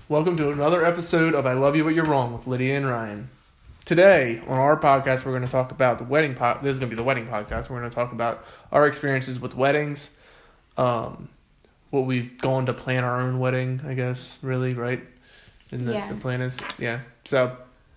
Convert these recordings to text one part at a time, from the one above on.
Welcome to another episode of I Love You But You're Wrong with Lydia and Ryan. Today, on our podcast, we're going to talk about the wedding This is going to be the wedding podcast. We're going to talk about our experiences with weddings, what we've gone to plan our own wedding, I guess, really, right? And the plan is, So,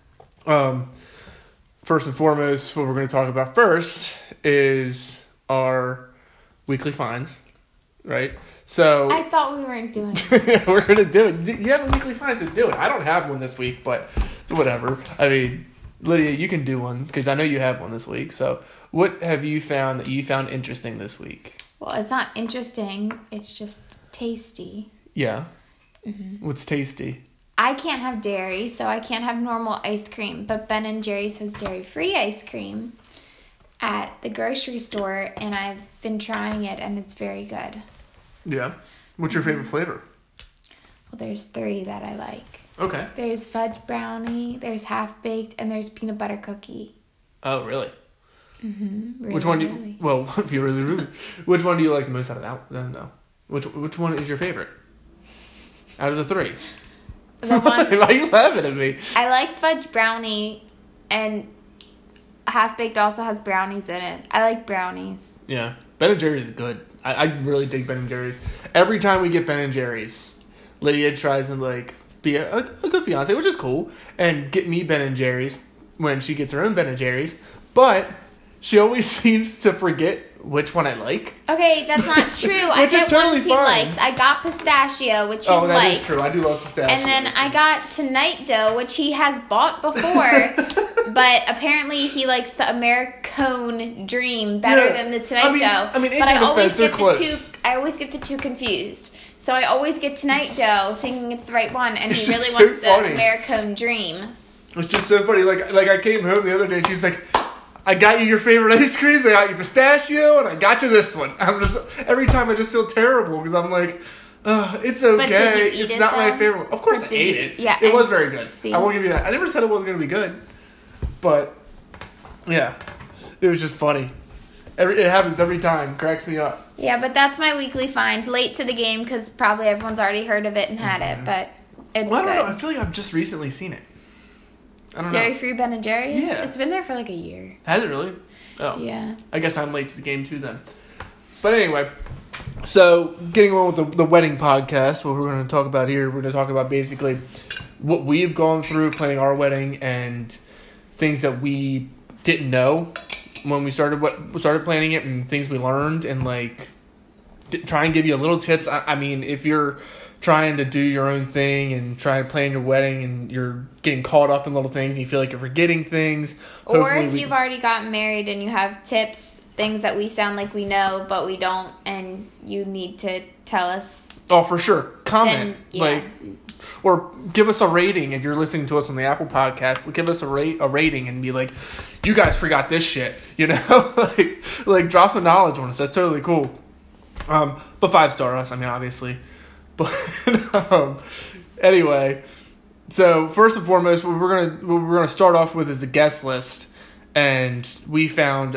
first and foremost, what we're going to talk about first is our weekly finds, right? So I thought we weren't doing it. We're going to do it. You have a weekly find, so do it. I don't have one this week, but whatever. I mean, Lydia, you can do one because I know you have one this week. So what have you found that you found interesting this week? Well, it's not interesting. It's just tasty. Yeah. Mm-hmm. What's tasty? I can't have dairy, so I can't have normal ice cream. But Ben & Jerry's has dairy-free ice cream at the grocery store, and I've been trying it, and it's very good. Yeah. What's your favorite flavor? Well, there's 3 that I like. Okay. There's fudge brownie, there's half-baked, and there's peanut butter cookie. Oh, really? Mm-hmm. Really, which one do you... really. Well, if you really... Which one do you like the most out of that? No. Which one is your favorite? Out of the 3? The one... Why are you laughing at me? I like fudge brownie, and half-baked also has brownies in it. I like brownies. Yeah. Ben & Jerry's is good. I really dig Ben & Jerry's. Every time we get Ben & Jerry's, Lydia tries to, be a good fiance, which is cool, and get me Ben & Jerry's when she gets her own Ben & Jerry's, but she always seems to forget which one I like. Okay, that's not true. I get totally ones he fine. likes. I got pistachio, which he likes. Oh, that likes. is true. I do love pistachio. And then I got Tonight Dough, which he has bought before, but apparently he likes the Americone Dream better than the Tonight Dough. I mean, but I always they're get close. I always get the 2 confused. So I always get Tonight Dough, thinking it's the right one, and It's he just really so wants funny. the Americone Dream. It's just so funny. Like I came home the other day and she's like, I got you your favorite ice creams. I got you pistachio, and I got you this one. Every time I just feel terrible because I'm like, it's okay. But did you eat It's it, not my though? favorite. Of course, Or I did ate you- it. yeah, it was and- very good. see? I won't give you that. I never said it wasn't going to be good, but yeah, it was just funny. It happens every time. Cracks me up. Yeah, but that's my weekly find. Late to the game because probably everyone's already heard of it and had it, but it's Well, I don't good. know. I feel like I've just recently seen it. I don't know. Dairy-free Ben & Jerry's? Yeah. It's been there for like a year. Has it really? Oh. Yeah. I guess I'm late to the game too then. But anyway, so getting on with the wedding podcast, what we're going to talk about here, we're going to talk about basically what we've gone through planning our wedding and things that we didn't know when we started planning it and things we learned and try and give you a little tips. I mean, if you're trying to do your own thing and try to plan your wedding and you're getting caught up in little things and you feel like you're forgetting things. Or if you've already gotten married and you have tips, things that we sound like we know, but we don't, and you need to tell us. Oh, for sure. Comment. Then, or give us a rating if you're listening to us on the Apple Podcast. Give us a rating and be like, you guys forgot this shit. You know? like drop some knowledge on us. That's totally cool. But 5-star us, I mean, obviously. But anyway, so first and foremost, what we're gonna start off with is the guest list, and we found.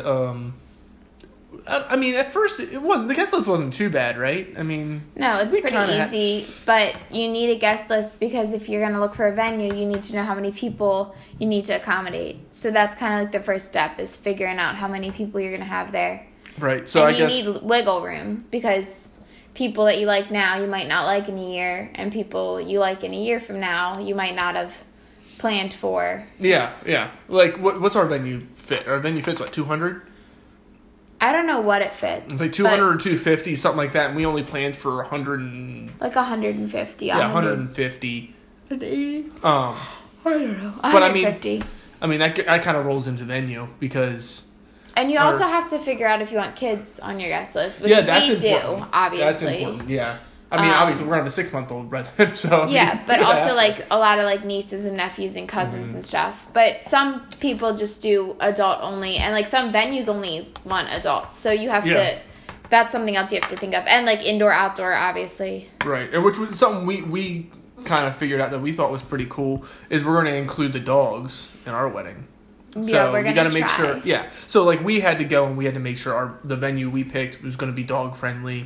I mean, at first the guest list wasn't too bad, right? I mean, no, it's pretty easy, but you need a guest list because if you're gonna look for a venue, you need to know how many people you need to accommodate. So that's kind of like the first step is figuring out how many people you're gonna have there. Right. So and I guess you need wiggle room because people that you like now, you might not like in a year, and people you like in a year from now, you might not have planned for. Yeah. Like, what's our venue fit? Our venue fits, 200? I don't know what it fits. It's like 200 or 250, something like that, and we only planned for 100 and... Like 150. Yeah, 150. 180. I don't know. But 150. I mean, that kind of rolls into venue because... And you also have to figure out if you want kids on your guest list, which that's we important. do, obviously. That's important, yeah. I mean, obviously, we're going to have a 6-month-old brother, so... Yeah, but also, a lot of, nieces and nephews and cousins and stuff. But some people just do adult only, and, some venues only want adults. So you have to... That's something else you have to think of. And, indoor, outdoor, obviously. Right, and which was something we kind of figured out that we thought was pretty cool, is we're going to include the dogs in our wedding. Yeah, we're going to make sure. Yeah, so we had to go and we had to make sure the venue we picked was going to be dog friendly.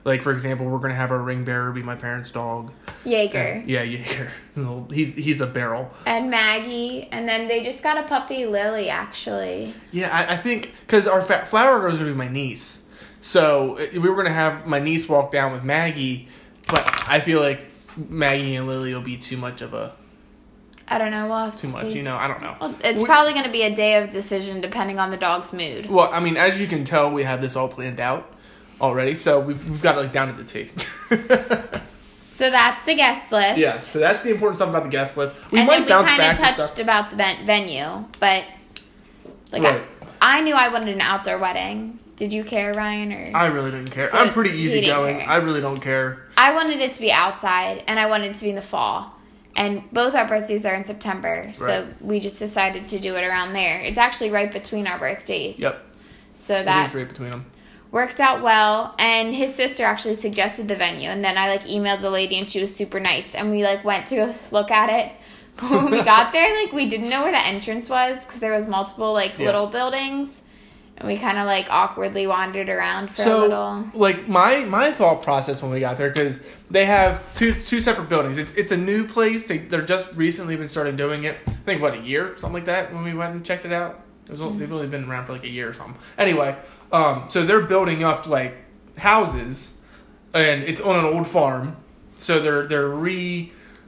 Like, for example, we're going to have our ring bearer be my parents' dog. Jaeger. Jaeger. He's a barrel. And Maggie. And then they just got a puppy, Lily, actually. Yeah, I think, because our flower girl is going to be my niece. So we were going to have my niece walk down with Maggie, but I feel like Maggie and Lily will be too much of a... I don't know. We'll have too to much, see. I don't know. Well, it's probably going to be a day of decision depending on the dog's mood. Well, I mean, as you can tell, we have this all planned out already, so we've got it like down to the T. So that's the guest list. Yeah, so that's the important stuff about the guest list. We kind of touched about the venue, but like right. I knew I wanted an outdoor wedding. Did you care, Ryan? Or I really didn't care. So I'm pretty easygoing. I really don't care. I wanted it to be outside, and I wanted it to be in the fall. And both our birthdays are in September, so we just decided to do it around there. It's actually right between our birthdays. Yep. So that it is right between them. Worked out well, and his sister actually suggested the venue, and then I emailed the lady, and she was super nice, and we went to go look at it. But when we got there, we didn't know where the entrance was because there was multiple little buildings. And we kind of awkwardly wandered around for a little. My thought process when we got there, because they have two separate buildings. It's a new place. They're just recently been starting doing it. I think a year, something like that, when we went and checked it out. They've only been around for a year or something. Anyway, so they're building up houses, and it's on an old farm. So they're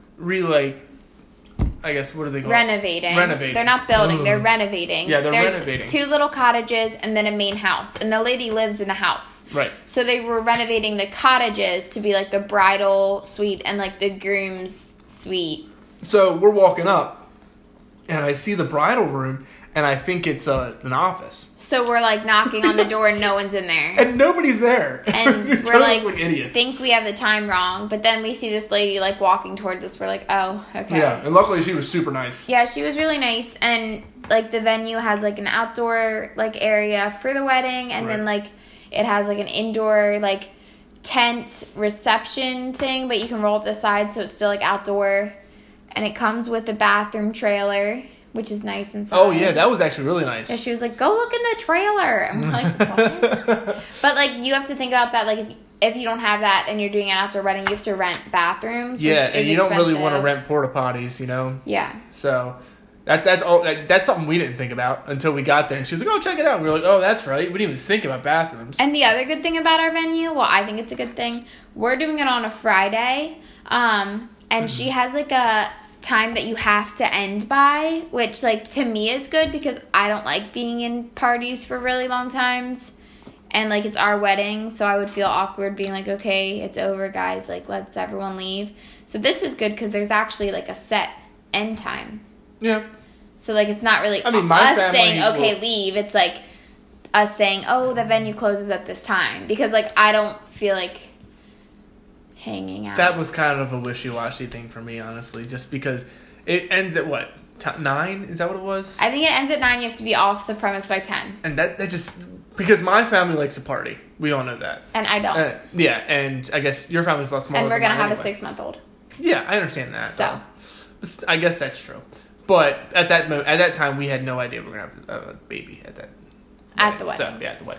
I guess, what do they call Renovating. Renovating. They're not building, they're renovating. Yeah, There's renovating. 2 little cottages and then a main house. And the lady lives in the house. Right. So they were renovating the cottages to be the bridal suite and the groom's suite. So we're walking up, and I see the bridal room, and I think it's an office. So we're knocking on the door and no one's in there. And nobody's there. And we're totally idiots. Think we have the time wrong. But then we see this lady walking towards us. We're oh, okay. Yeah, and luckily she was super nice. Yeah, she was really nice. And the venue has an outdoor area for the wedding. And then it has an indoor tent reception thing. But you can roll up the side so it's still outdoor. And it comes with a bathroom trailer, which is nice inside. Oh, yeah, that was actually really nice. Yeah, she was go look in the trailer. I'm what? But, you have to think about that, if you don't have that and you're doing an outdoor wedding, you have to rent bathrooms, yeah, and you don't expensive. really want to rent porta potties, Yeah. So, that's something we didn't think about until we got there. And she was oh, check it out. And we were oh, that's right. We didn't even think about bathrooms. And the other good thing about our venue, well, I think it's a good thing, we're doing it on a Friday, and she has, a time that you have to end by, which to me is good because I don't like being in parties for really long times, and it's our wedding, so I would feel awkward being okay, it's over, guys, let's everyone leave. So this is good because there's actually a set end time. Yeah. So it's not really my us saying will... leave, it's us saying the venue closes at this time, because I don't feel hanging out. That was kind of a wishy-washy thing for me, honestly, just because it ends at 9? Is that what it was? I think it ends at 9. You have to be off the premise by 10. And that just... Because my family likes to party. We all know that. And I don't. Yeah, and I guess your family's a lot smaller. And we're going to have anyway. a 6-month-old. Yeah, I understand that. So. I guess that's true. But at that time, we had no idea we were going to have a baby at that At the wedding. So, yeah, at the wedding.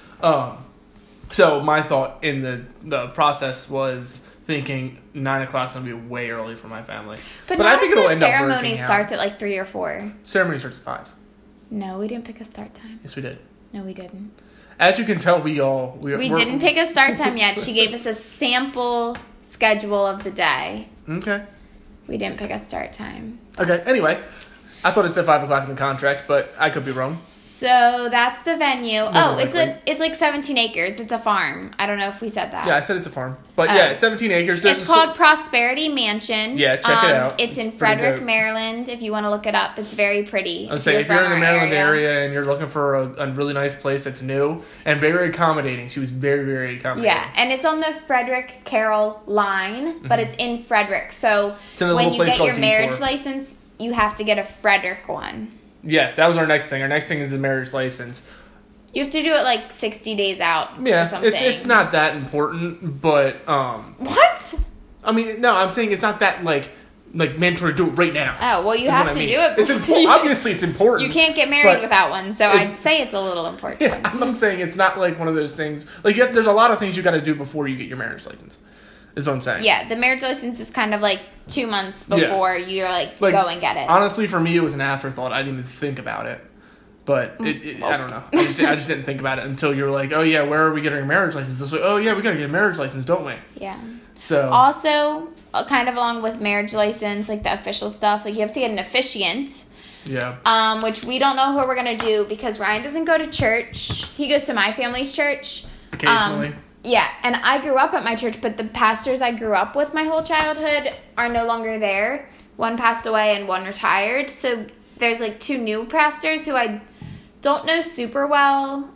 So my thought in the process was thinking 9 o'clock is going to be way early for my family. But I think it'll end up working out. Ceremony starts at 3 or 4. Ceremony starts at 5. No, we didn't pick a start time. Yes, we did. No, we didn't. As you can tell, we didn't pick a start time yet. She gave us a sample schedule of the day. Okay. We didn't pick a start time. Okay, anyway. I thought it said 5 o'clock in the contract, but I could be wrong. So that's the venue. It's 17 acres. It's a farm. I don't know if we said that. Yeah, I said it's a farm. But yeah, 17 acres. It's called Prosperity Mansion. Yeah, check it out. It's in Frederick, Maryland. If you want to look it up, it's very pretty. I would say if you're in the Maryland area and you're looking for a really nice place that's new and very accommodating, she was very, very accommodating. Yeah, and it's on the Frederick Carroll line, but it's in Frederick. So when you get your marriage license, you have to get a Frederick one. Yes, that was our next thing. Our next thing is the marriage license. You have to do it 60 days out. Yeah, or something. It's not that important, but What? I mean, no, I'm saying it's not that like mandatory to do it right now. Oh, well, you have to do it. It's important. Obviously, it's important. You can't get married without one, so I'd say it's a little important. Yeah, I'm saying it's not like one of those things. Like, there's a lot of things you got to do before you get your marriage license. Is what I'm saying. Yeah, the marriage license is kind of like 2 months before you're like, go and get it. Honestly, for me, it was an afterthought. I didn't even think about it. But I don't know. I just didn't think about it until you were like, oh yeah, where are we getting a marriage license? This way, oh yeah, we got to get a marriage license, don't we? Yeah. So also, kind of along with marriage license, like the official stuff, like you have to get an officiant. Yeah. Which we don't know who we're gonna do because Ryan doesn't go to church. He goes to my family's church. Occasionally. Yeah, and I grew up at my church, but the pastors I grew up with my whole childhood are no longer there. One passed away and one retired. So there's like 2 new pastors who I don't know super well.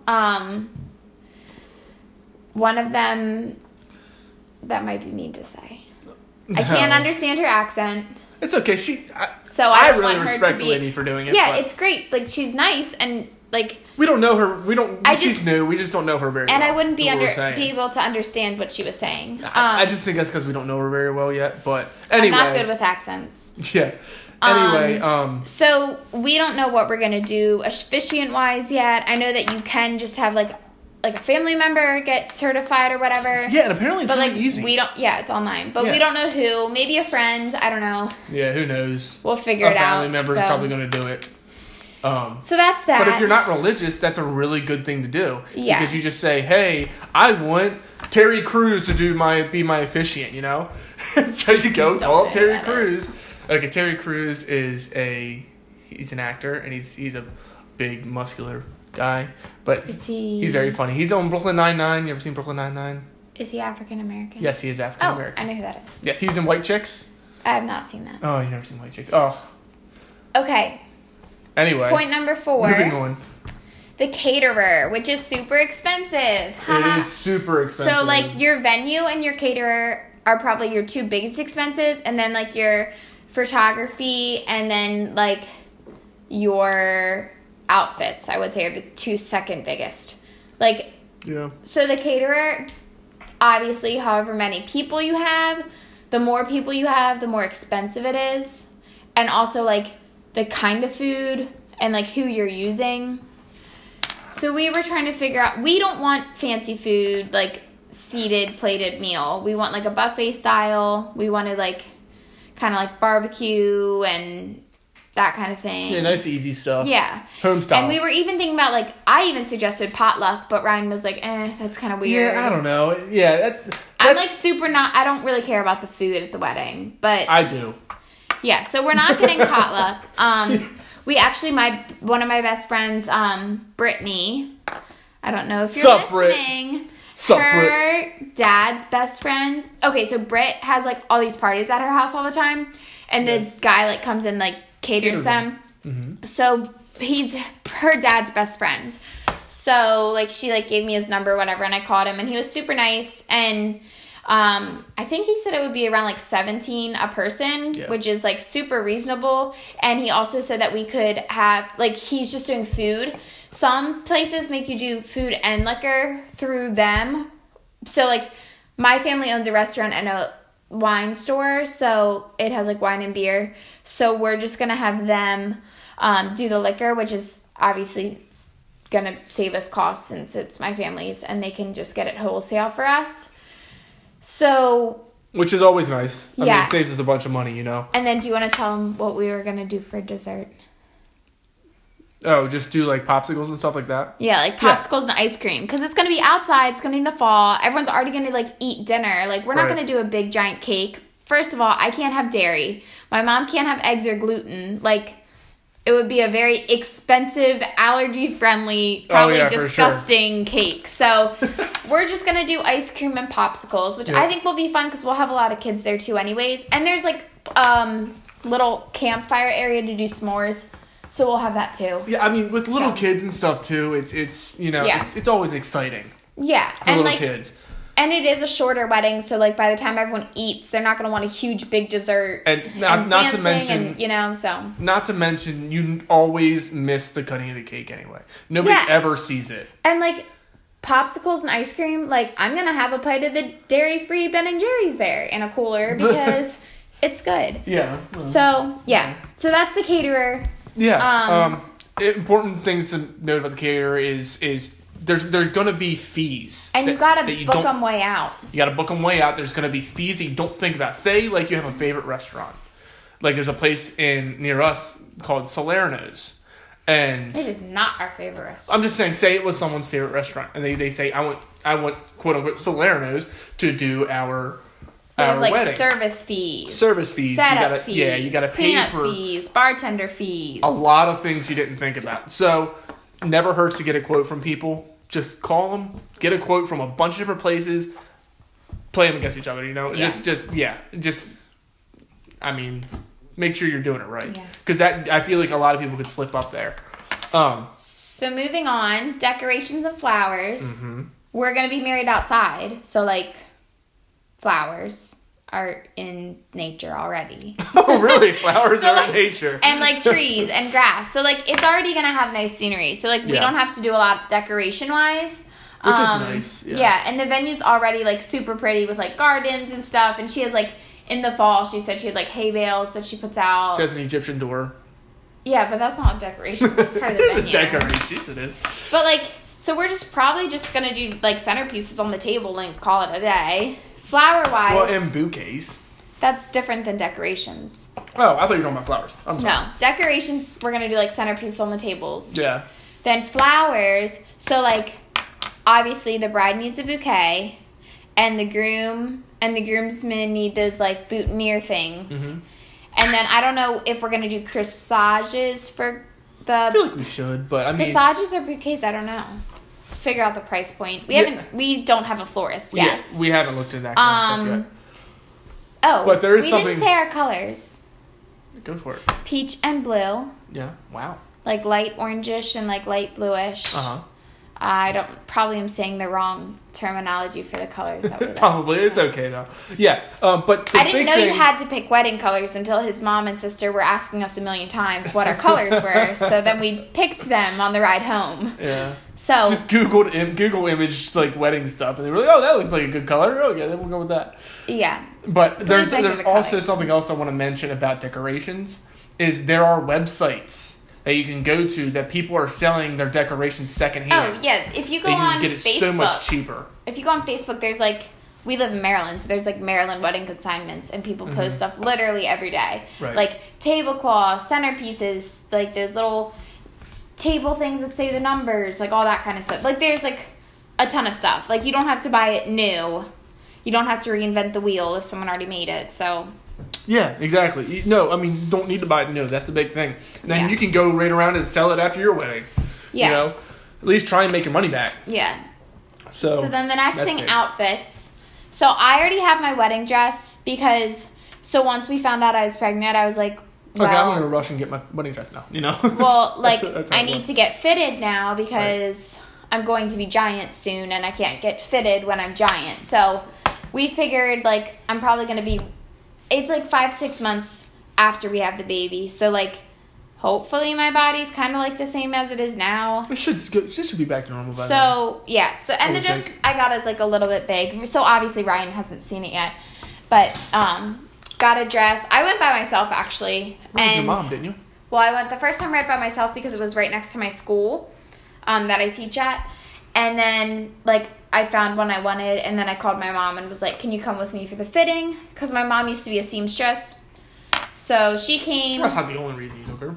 One of them, that might be mean to say. No. I can't understand her accent. It's okay. I really respect Liddy for doing it. Yeah, it's great. Like, she's nice and like. We don't know her. She's new. We just don't know her very well. And I wouldn't be able to understand what she was saying. I just think that's because we don't know her very well yet. But anyway, I'm not good with accents. Yeah. Anyway, so we don't know what we're gonna do officiant wise yet. I know that you can just have like a family member get certified or whatever. Yeah, and apparently it's really easy. We don't. Yeah, it's online, but we don't know who. Maybe a friend. I don't know. Yeah, who knows? We'll figure it out. A family member is probably gonna do it. So that's that. But if you're not religious, that's a really good thing to do. Yeah. Because you just say, hey, I want Terry Crews to be my officiant, you know? So you go call up Terry Crews. Okay, Terry Crews he's an actor, and he's a big, muscular guy. But he's very funny. He's on Brooklyn Nine-Nine. You ever seen Brooklyn Nine-Nine? Is he African-American? Yes, he is African-American. Oh, I know who that is. Yes, he was in White Chicks. I have not seen that. Oh, you've never seen White Chicks. Oh. Okay. Anyway. Point number 4. Moving on. The caterer, which is super expensive. It is super expensive. So, like, your venue and your caterer are probably your 2 biggest expenses, and then, like, your photography and then, like, your outfits, I would say, are the 2 second biggest. Like, yeah. So the caterer, obviously, however many people you have, the more people you have, the more expensive it is. And also, like, the kind of food and, like, who you're using. So we were trying to figure out, we don't want fancy food, like, seated, plated meal. We want, like, a buffet style. We wanted, like, kind of like barbecue and that kind of thing. Yeah, nice easy stuff. Yeah. Home style. And we were even thinking about, like, I even suggested potluck, but Ryan was like, that's kind of weird. Yeah, I don't know. Yeah, I'm, like, I don't really care about the food at the wedding, but. I do. Yeah, so we're not getting potluck. We actually, one of my best friends, Brittany, I don't know if you're listening. Her dad's best friend. Okay, so Britt has, like, all these parties at her house all the time, and the guy, like, comes and, like, caters them. Mm-hmm. So he's her dad's best friend. So, like, she, like, gave me his number or whatever, and I called him, and he was super nice, and I think he said it would be around, like, $17 a person, which is, like, super reasonable. And he also said that we could have, like, he's just doing food. Some places make you do food and liquor through them. So, like, my family owns a restaurant and a wine store, so it has, like, wine and beer. So we're just going to have them do the liquor, which is obviously going to save us costs since it's my family's, and they can just get it wholesale for us. So, which is always nice. I mean, it saves us a bunch of money, you know. And then, do you want to tell them what we were gonna do for dessert? Oh, just do like popsicles and stuff like that. Yeah, like popsicles and ice cream, because it's gonna be outside. It's gonna be in the fall. Everyone's already gonna like eat dinner. Like, we're not gonna do a big giant cake. First of all, I can't have dairy. My mom can't have eggs or gluten. Like, it would be a very expensive, allergy-friendly, probably disgusting cake. So we're just going to do ice cream and popsicles, which I think will be fun because we'll have a lot of kids there too anyways. And there's, like, little campfire area to do s'mores. So we'll have that too. Yeah, I mean, with little kids and stuff too, it's you know, it's always exciting. Yeah. For and little kids. And it is a shorter wedding, so, like, by the time everyone eats, they're not going to want a huge, big dessert. And not to mention... And, you know, so... Not to mention, you always miss the cutting of the cake anyway. Nobody ever sees it. And, like, popsicles and ice cream, like, I'm going to have a plate of the dairy-free Ben & Jerry's there in a cooler because it's good. Yeah. So that's the caterer. Yeah. Important things to note about the caterer is there's going to be fees. And you got to book them way out. You got to book them way out. There's going to be fees that you don't think about. Say, like, you have a favorite restaurant. Like, there's a place near us called Salerno's. And it is not our favorite restaurant. I'm just saying, say it was someone's favorite restaurant. And they say, I want quote-unquote Salerno's to do our wedding. Service fees. Setup fees. Yeah, you got to pay cleanup for fees, bartender fees. A lot of things you didn't think about. So, never hurts to get a quote from people. Just call them, get a quote from a bunch of different places, play them against each other, you know? Yeah. I mean, make sure you're doing it right. Because I feel like a lot of people could slip up there. So moving on, decorations and flowers. Mm-hmm. We're going to be married outside. So, like, flowers are in nature already. Oh, really? Flowers are in nature. And, like, trees and grass. So, like, it's already going to have nice scenery. So, like, we don't have to do a lot decoration-wise. Which is nice. Yeah, and the venue's already, like, super pretty with, like, gardens and stuff. And she has, like, in the fall, she said she had, like, hay bales that she puts out. She has an Egyptian door. Yeah, but that's not a decoration. That's part of the venue. It's a decoration. Yes, it is. But, like, so we're probably just going to do, like, centerpieces on the table and call it a day. Flower-wise... Well, and bouquets. That's different than decorations. Oh, I thought you were talking about flowers. I'm sorry. No. Decorations, we're going to do, like, centerpieces on the tables. Yeah. Then flowers, so, like, obviously the bride needs a bouquet, and the groom and the groomsmen need those, like, boutonniere things. Mm-hmm. And then I don't know if we're going to do corsages for the... I feel like we should, but I mean... Corsages or bouquets, I don't know. Figure out the price point. We don't have a florist yet. Yeah, we haven't looked at that kind of stuff yet. Oh, but there is we something... didn't say our colors. Go for it. Peach and blue. Yeah, wow. Like light orangish and like light bluish. Uh-huh. Probably am saying the wrong terminology for the colors that we like. Probably. It's okay, though. Yeah, but I didn't know you had to pick wedding colors until his mom and sister were asking us a million times what our colors were. So then we picked them on the ride home. Yeah. So just Google image like wedding stuff, and they were like, "Oh, that looks like a good color. Okay, then we'll go with that." Yeah. But there's also something else I want to mention about decorations is there are websites that you can go to that people are selling their decorations secondhand. Oh yeah, if you go on get it Facebook, so much cheaper. If you go on Facebook, there's like we live in Maryland, so there's like Maryland wedding consignments, and people post stuff literally every day, right. Like tablecloths, centerpieces, like those little table things that say the numbers, like all that kind of stuff. Like there's like a ton of stuff. Like you don't have to buy it new. You don't have to reinvent the wheel if someone already made it. So yeah, exactly. No, I mean, you don't need to buy it new. That's the big thing. And then you can go right around and sell it after your wedding. Yeah. You know, at least try and make your money back. Yeah. So then the next thing, outfits. So I already have my wedding dress because once we found out I was pregnant, I was like, well, okay, I'm going to rush and get my wedding dress now, you know? Well, like, that's I need to get fitted now because I'm going to be giant soon and I can't get fitted when I'm giant. So we figured, like, I'm probably going to be, it's like 5-6 months after we have the baby. So, like, hopefully my body's kind of like the same as it is now. It should be back to normal by then. So, yeah. So, and the dress I got is, like, a little bit big. So, obviously, Ryan hasn't seen it yet. But, got a dress. I went by myself, actually. With your mom, didn't you? Well, I went the first time right by myself because it was right next to my school that I teach at. And then, like, I found one I wanted, and then I called my mom and was like, can you come with me for the fitting? Because my mom used to be a seamstress. So she came. That's not the only reason you took her.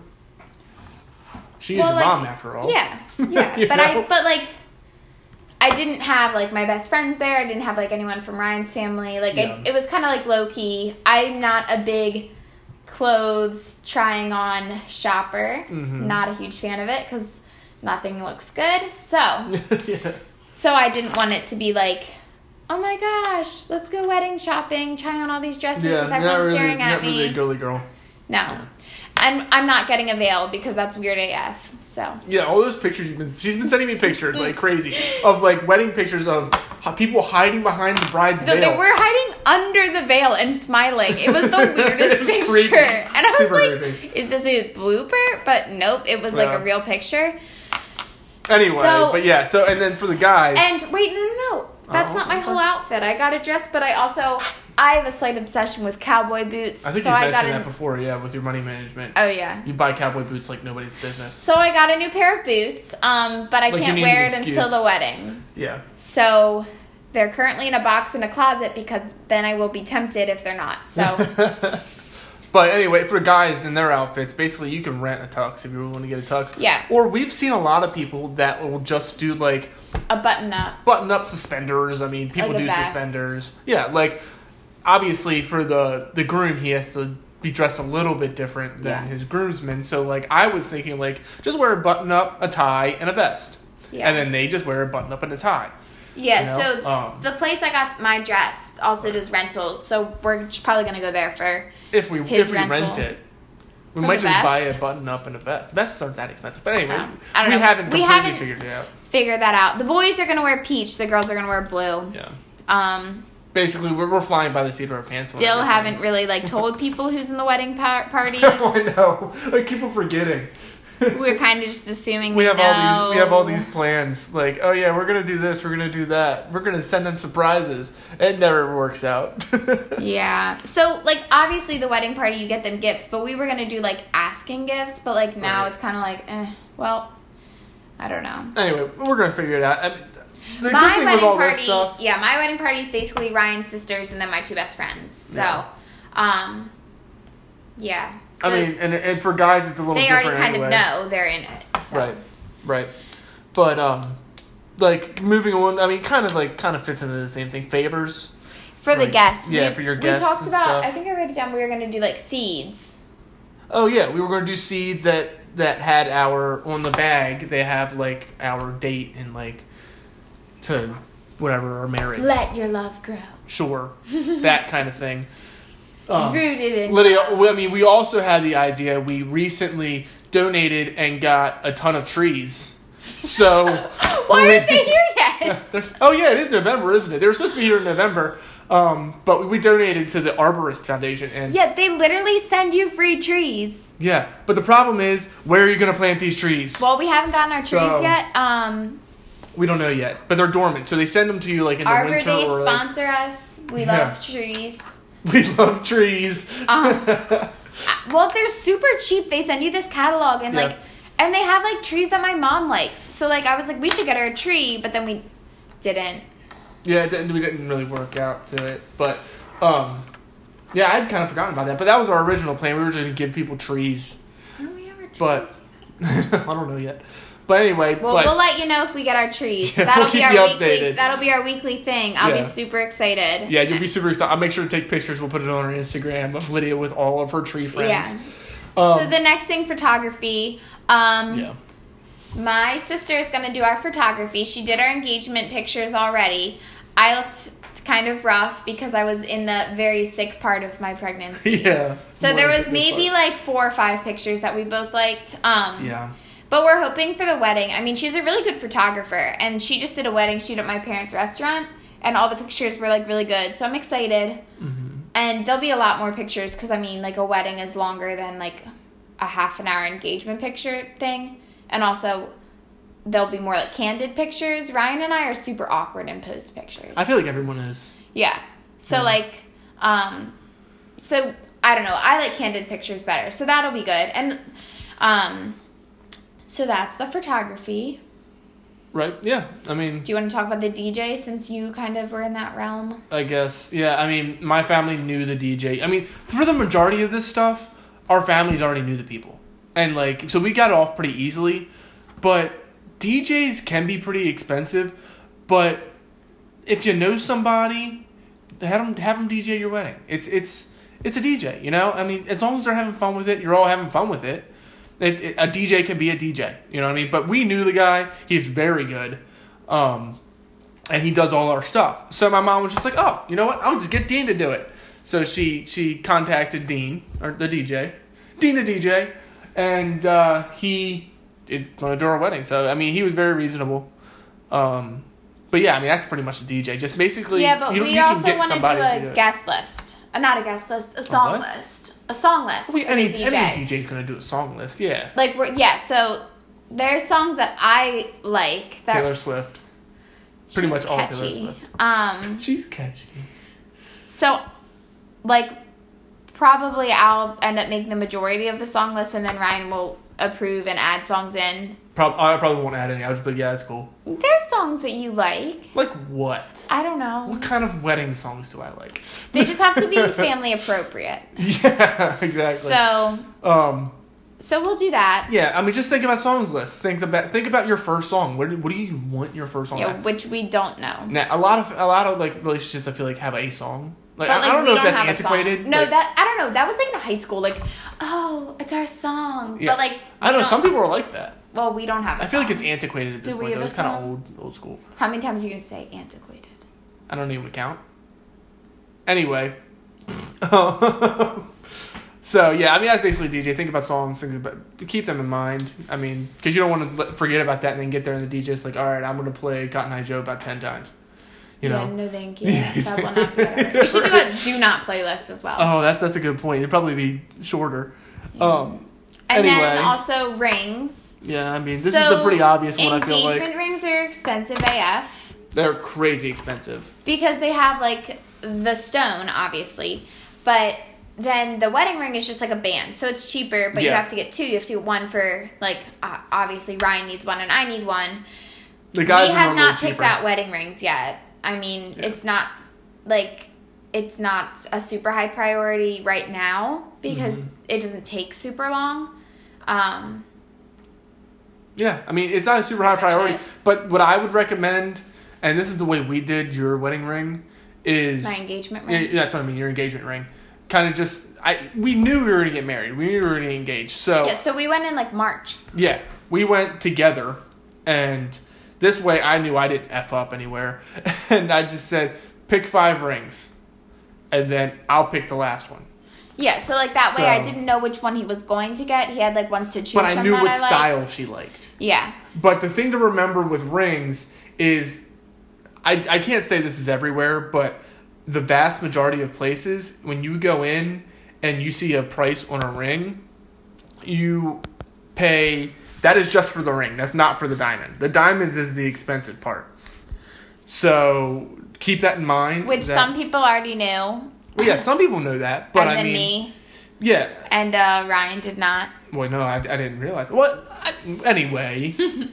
She is your mom, after all. Yeah. But I didn't have, like, my best friends there. I didn't have, like, anyone from Ryan's family. Like, it was kind of, like, low-key. I'm not a big clothes trying on shopper. Mm-hmm. Not a huge fan of it because nothing looks good. So, So I didn't want it to be like, oh, my gosh, let's go wedding shopping, try on all these dresses with everyone staring at me. Not really a girly girl. No. Yeah. And I'm not getting a veil because that's weird AF, so. Yeah, all those pictures she's been sending me pictures like crazy of like wedding pictures of people hiding behind the bride's veil. They were hiding under the veil and smiling. It was the weirdest picture. Creepy. And I was Super like, creepy. Is this a blooper? But nope, it was like a real picture. Anyway, and then for the guys. And wait, no. That's not my whole outfit. I got a dress, but I also I have a slight obsession with cowboy boots. I think you mentioned that before, yeah, with your money management. Oh, yeah. You buy cowboy boots like nobody's business. So I got a new pair of boots, but I can't wear it until the wedding. Yeah. So they're currently in a box in a closet because then I will be tempted if they're not. So. But anyway, for guys in their outfits, basically you can rent a tux if you really want to get a tux. Yeah. Or we've seen a lot of people that will just do like a button-up. Button-up suspenders. I mean, people do suspenders. Yeah, like obviously for the groom, he has to be dressed a little bit different than his groomsmen. So like I was thinking like just wear a button-up, a tie, and a vest. Yeah. And then they just wear a button-up and a tie. Yeah, you know? So the place I got my dress also does rentals, so we're probably going to go there for if we rent it. We might just buy a button-up and a vest. Vests aren't that expensive. But anyway, I don't know. We haven't figured it out. Figured that out. The boys are going to wear peach. The girls are going to wear blue. Yeah. Basically, we're flying by the seat of our pants. Still haven't really told people who's in the wedding party. Oh, I know. I keep on forgetting. We're kind of just assuming we have all these plans. Like, oh yeah, we're gonna do this, we're gonna do that, we're gonna send them surprises. It never works out. Yeah. So obviously the wedding party you get them gifts, but we were gonna do asking gifts, but now it's kind of well, I don't know. Anyway, we're gonna figure it out. The good thing with all this stuff. Yeah, my wedding party is basically Ryan's sisters and then my two best friends. So, yeah. So I mean, and for guys, it's a little different. They already kind of know they're in it. So. Right. But moving on. I mean, kind of fits into the same thing. Favors for the guests. Yeah, for your guests. We talked about. Stuff. I think I wrote it down. We were going to do seeds. Oh yeah, we were going to do seeds that had on the bag. They have our date and to whatever our marriage. Let your love grow. Sure, that kind of thing. Rooted in Lydia, I mean, we also had the idea. We recently donated and got a ton of trees. So why aren't they here yet? Oh yeah, it is November, isn't it? They were supposed to be here in November. But we donated to the Arborist Foundation, and they literally send you free trees. Yeah, but the problem is, where are you going to plant these trees? Well, we haven't gotten our trees yet. We don't know yet, but they're dormant, so they send them to you in the Arbor winter. Day sponsor us. We love trees. We love trees. Well, they're super cheap. They send you this catalog and and they have trees that my mom likes. So I was we should get her a tree, but then we didn't. Yeah, we didn't really work out to it, but yeah, I'd kind of forgotten about that. But that was our original plan. We were just going to give people trees. When do we have our trees? But I don't know yet. But anyway, we'll let you know if we get our trees. Yeah, that'll be our weekly. That'll be our weekly thing. I'll be super excited. Yeah, you'll be super excited. I'll make sure to take pictures. We'll put it on our Instagram of Lydia with all of her tree friends. Yeah. So the next thing, photography. My sister is going to do our photography. She did our engagement pictures already. I looked kind of rough because I was in the very sick part of my pregnancy. Yeah. So there was maybe 4 or 5 pictures that we both liked. Yeah. But we're hoping for the wedding. I mean, she's a really good photographer, and she just did a wedding shoot at my parents' restaurant, and all the pictures were really good. So I'm excited. Mm-hmm. And there'll be a lot more pictures because a wedding is longer than a half an hour engagement picture thing, and also there'll be more candid pictures. Ryan and I are super awkward in post pictures. I feel like everyone is. Yeah. So so I don't know. I like candid pictures better, so that'll be good. And so that's the photography. Right, yeah. I mean... Do you want to talk about the DJ since you kind of were in that realm? I guess. Yeah, I mean, my family knew the DJ. I mean, for the majority of this stuff, our families already knew the people. And, so we got it off pretty easily. But DJs can be pretty expensive. But if you know somebody, have them DJ your wedding. It's a DJ, you know? I mean, as long as they're having fun with it, you're all having fun with it. A DJ can be a DJ, you know what I mean? But we knew the guy. He's very good. And he does all our stuff. So my mom was just like, oh, you know what? I'll just get Dean to do it. So she contacted Dean, or the DJ. Dean the DJ. And he is going to do our wedding. So, I mean, he was very reasonable. But yeah, I mean, that's pretty much the DJ. Just basically... Yeah, but we also want to do a guest list. Not a guest list, a song list. A song list. Well, any DJ's going to do a song list, yeah. So there's songs that I like. That Taylor Swift. Pretty much all Taylor Swift. She's catchy. So like, probably I'll end up making the majority of the song list, and then Ryan will approve and add songs in. I probably won't add any. I was just like, yeah, that's cool. There's songs that you like. Like what? I don't know. What kind of wedding songs do I like? They just have to be family appropriate. Yeah, exactly. So we'll do that. Yeah, I mean, just think about songs lists. Think about your first song. What do you want your first song? Yeah, which we don't know. Now, a lot of like relationships, I feel like, have a song. Like, but, I don't know if that's antiquated. No, that I don't know. That was like in high school. Like, oh, it's our song. Yeah. But like, I don't know. Some people are like that. Well, we don't have. I feel like it's antiquated at this point. Though. It's kind of old school. How many times are you gonna say antiquated? I don't even count. Anyway. So, yeah, I mean, that's basically DJ. Think about songs, keep them in mind. I mean, because you don't want to forget about that and then get there and the DJ's like, all right, I'm going to play Cotton Eye Joe about 10 times. You know? No, thank you. That will not be better. You should do a do not playlist as well. Oh, that's a good point. It'd probably be shorter. Yeah. And anyway. then also rings. Yeah, I mean, this is the pretty obvious one, I feel like. Engagement rings are expensive AF. They're crazy expensive. Because they have, like, the stone, obviously. But then the wedding ring is just like a band. So it's cheaper, but you have to get two. You have to get one for, like, obviously Ryan needs one and I need one. The guys we have not cheaper. picked out wedding rings yet. I mean, it's not, like, it's not a super high priority right now because it doesn't take super long. Yeah, I mean, it's not a super high priority. But what I would recommend, and this is the way we did your wedding ring, is... My engagement ring? Yeah, that's what I mean, your engagement ring. Kind of just... we knew we were going to get married. We knew we were going to get engaged. So... Yeah, so we went in, like, March. Yeah, we went together, and this way I knew I didn't F up anywhere. And I just said, pick 5 rings, and then I'll pick the last one. Yeah, so, like, that way I didn't know which one he was going to get. He had, like, ones to choose from. But I knew what style she liked. Yeah. But the thing to remember with rings is, I can't say this is everywhere, but the vast majority of places, when you go in and you see a price on a ring, you pay... That is just for the ring. That's not for the diamond. The diamonds is the expensive part. So, keep that in mind. Which some people already knew. Well, yeah, some people know that, but and I mean, me. Yeah. And Ryan did not. Well, no, I didn't realize. What? Anyway.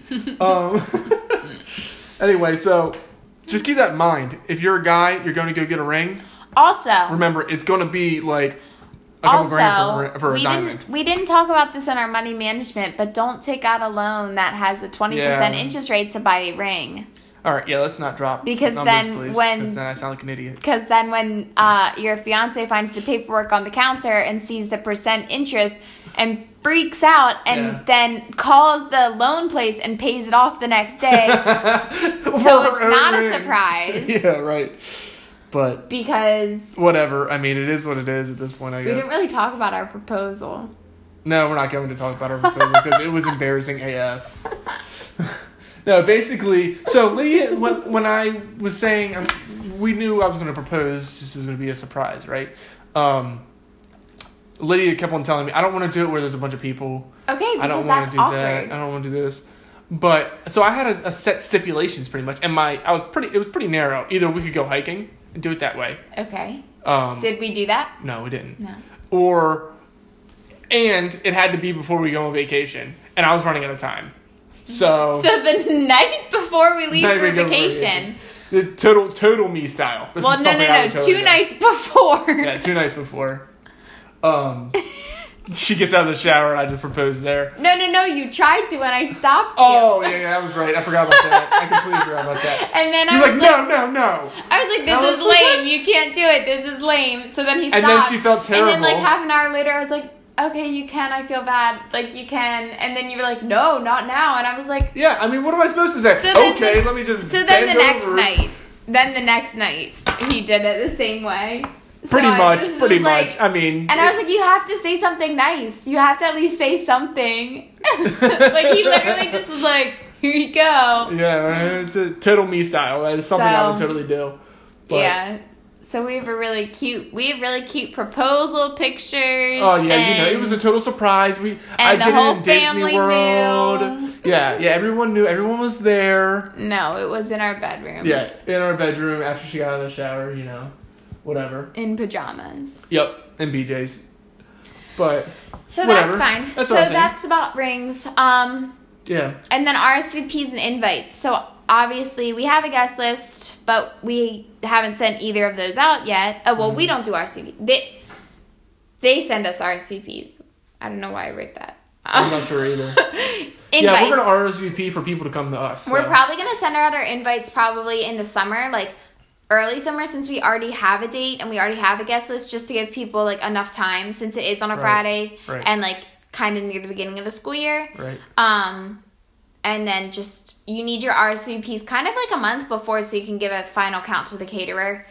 Anyway, so just keep that in mind. If you're a guy, you're going to go get a ring. Also, remember, it's going to be like a couple grand for a diamond. We didn't talk about this in our money management, but don't take out a loan that has a 20% interest rate to buy a ring. All right, yeah, let's not drop because numbers, then please, when because then I sound like an idiot. Because then when your fiance finds the paperwork on the counter and sees the percent interest and freaks out and then calls the loan place and pays it off the next day, so it's not a surprise. Yeah, right. But because whatever. I mean, it is what it is at this point. I guess we didn't really talk about our proposal. No, we're not going to talk about our proposal because it was embarrassing AF. No, basically, so Lydia, when I was saying, we knew I was going to propose, this was going to be a surprise, right? Lydia kept on telling me, I don't want to do it where there's a bunch of people. Okay, because I don't want to do awkward. that. I don't want to do this. But, so I had a set stipulations pretty much, and it was pretty narrow. Either we could go hiking and do it that way. Okay. Did we do that? No, we didn't. No. And it had to be before we go on vacation, and I was running out of time. So the night before we leave for vacation. The total me style. This is no. 2 nights before. Yeah, 2 nights before. She gets out of the shower and I just propose there. No. You tried to and I stopped you. Oh, yeah, I was right. I forgot about that. I completely forgot about that. And then You're like, no. I was like, this is lame. You can't do it. This is lame. So then he stopped. And then she felt terrible. And then like half an hour later, I was like, okay, you can. I feel bad. Like, you can. And then you were like, no, not now. And I was like... Yeah, I mean, what am I supposed to say? Okay, let me just So then the next night, he did it the same way. Pretty much. I mean... And I was like, you have to say something nice. You have to at least say something. Like, he literally just was like, here you go. Yeah, it's a total me style. It's something I would totally do. But, yeah. So we have really cute proposal pictures. Oh yeah, it was a total surprise. I did it in Disney World. Knew. Yeah, everyone knew. Everyone was there. No, it was in our bedroom. Yeah, in our bedroom after she got out of the shower, whatever. In pajamas. Yep, and BJ's. But so whatever. That's fine. That's so that's about rings. Yeah. And then RSVPs and invites. So obviously we have a guest list, but we haven't sent either of those out yet. Oh well, we don't do RSVP. They send us RSVPs. I don't know why I wrote that. I'm not sure either. Invites. Yeah, we're gonna RSVP for people to come to us. So. We're probably gonna send out our invites probably in the summer, like early summer, since we already have a date and we already have a guest list, just to give people like enough time, since it is on a Friday and like kind of near the beginning of the school year. Right. And then just you need your RSVPs kind of like a month before, so you can give a final count to the caterer.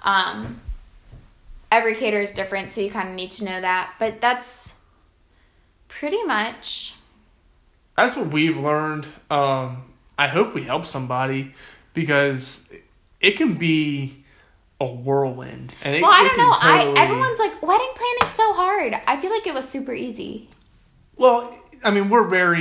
Every caterer is different, so you kind of need to know that. But that's pretty much. That's what we've learned. I hope we help somebody, because it can be a whirlwind. And I don't know. Everyone's like, wedding planning's so hard. I feel like it was super easy. Well, I mean,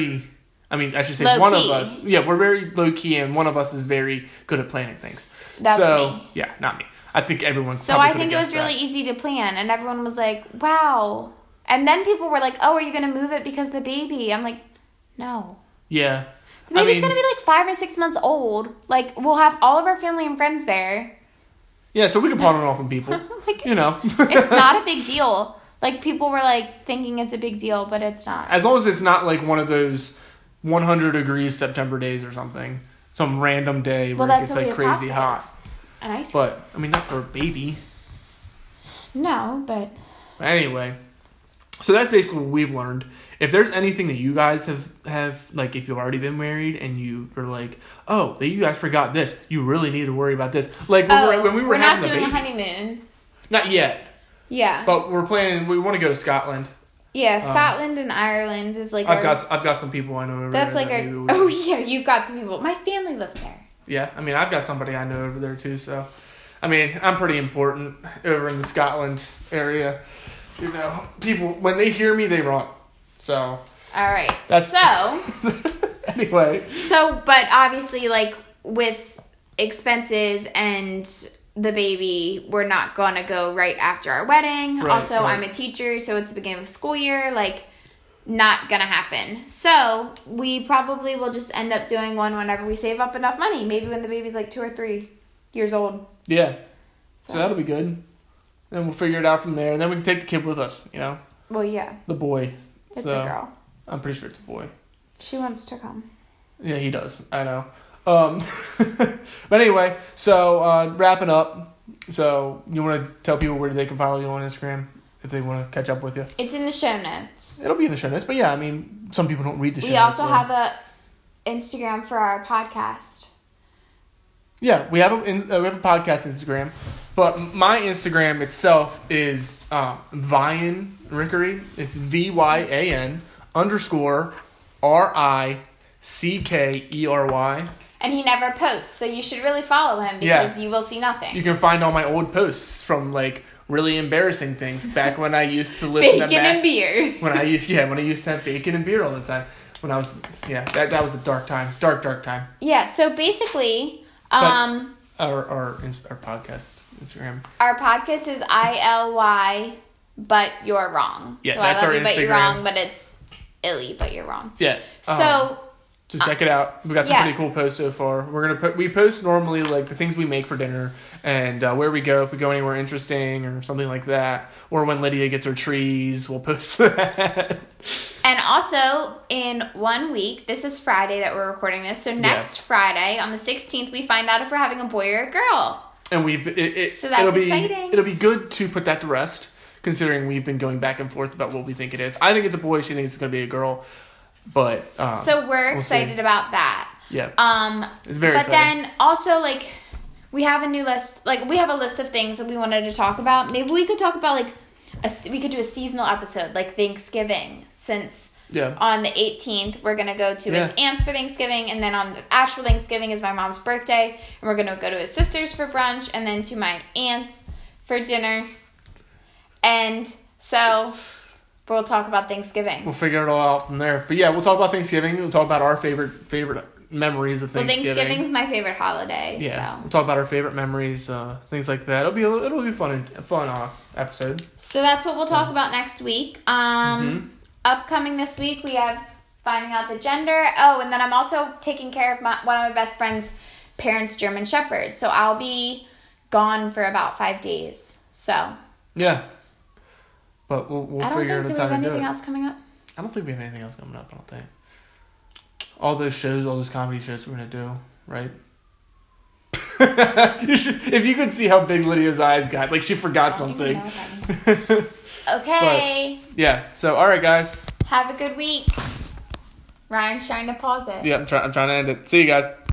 I should say low one key. of us. Yeah, we're very low key, and one of us is very good at planning things. That's me. Yeah, not me. I think everyone's. So I think it was really easy to plan, and everyone was like, "Wow!" And then people were like, "Oh, are you going to move it because of the baby?" I'm like, "No." Yeah. The baby's going to be like 5 or 6 months old. Like, we'll have all of our family and friends there. Yeah, so we can pawn it off on people. Like, you know. It's not a big deal. Like, people were like thinking it's a big deal, but it's not. As long as it's not like one of those 100 degrees September days or something. Some random day where it gets like crazy hot. But, I mean, not for a baby. No, but. Anyway. So that's basically what we've learned. If there's anything that you guys have like, if you've already been married and you are like, oh, you guys forgot this, you really need to worry about this. Like, when we were having the baby. We're not doing a honeymoon. Not yet. Yeah. But we're planning, we want to go to Scotland. Yeah, Scotland and Ireland is like I've got some people I know over there. That's like oh yeah, you've got some people. My family lives there. Yeah, I mean, I've got somebody I know over there too, so. I mean, I'm pretty important over in the Scotland area. You know, people, when they hear me, they run. So. All right. Anyway. So, but obviously, like, with expenses and the baby, we're not going to go right after our wedding. Right. I'm a teacher, so it's the beginning of the school year. Like, not going to happen. So, we probably will just end up doing one whenever we save up enough money. Maybe when the baby's like 2 or 3 years old. Yeah. So that'll be good. Then we'll figure it out from there. And then we can take the kid with us, you know? Well, yeah. The boy. It's a girl. I'm pretty sure it's a boy. She wants to come. Yeah, he does. I know. But anyway, so wrapping up. So you want to tell people where they can follow you on Instagram if they want to catch up with you? It's in the show notes. It'll be in the show notes. But yeah, I mean, some people don't read the show notes. We also have a Instagram for our podcast. Yeah, we have a podcast Instagram. But my Instagram itself is Vyan Rickery. It's VYAN_RICKERY. And he never posts, so you should really follow him because you will see nothing. You can find all my old posts from like really embarrassing things back when I used to listen to bacon and beer. When I used to have bacon and beer all the time. When I was that was a dark time. Dark time. Yeah, so basically our podcast Instagram. Our podcast is ILY, but you're wrong. Yeah, so that's I love our you, Instagram. but you're wrong, but it's illy, but you're wrong. Yeah. So check it out. We got some pretty cool posts so far. We post normally like the things we make for dinner and where we go if we go anywhere interesting or something like that. Or when Lydia gets her trees, we'll post that. And also, in 1 week, this is Friday that we're recording this, so next Friday, on the 16th, we find out if we're having a boy or a girl. And so that's exciting. It'll be good to put that to rest, considering we've been going back and forth about what we think it is. I think it's a boy, she thinks it's going to be a girl, but so we're excited about that. Yeah. It's very exciting. But then, also, like, we have a new list, like, we have a list of things that we wanted to talk about. Maybe we could talk about, like, we could do a seasonal episode, like Thanksgiving, since on the 18th, we're going to go to his aunt's for Thanksgiving, and then on the actual Thanksgiving is my mom's birthday, and we're going to go to his sister's for brunch, and then to my aunt's for dinner, and so we'll talk about Thanksgiving. We'll figure it all out from there. But yeah, we'll talk about Thanksgiving, we'll talk about our favorite memories of Thanksgiving. Well, Thanksgiving's my favorite holiday. Yeah, So. we'll talk about our favorite memories, things like that. It'll be a fun episode. So that's what we'll talk about next week. Upcoming this week, we have finding out the gender. Oh, and then I'm also taking care of one of my best friend's parents' German Shepherd. So I'll be gone for about 5 days. So. Yeah. But we'll figure out a time to do it. Do we have anything else coming up? I don't think we have anything else coming up, I don't think. All those shows, all those comedy shows we're going to do, right? If you could see how big Lydia's eyes got, like she forgot something. Okay. But, yeah, so all right, guys. Have a good week. Ryan's trying to pause it. Yeah, I'm trying to end it. See you guys.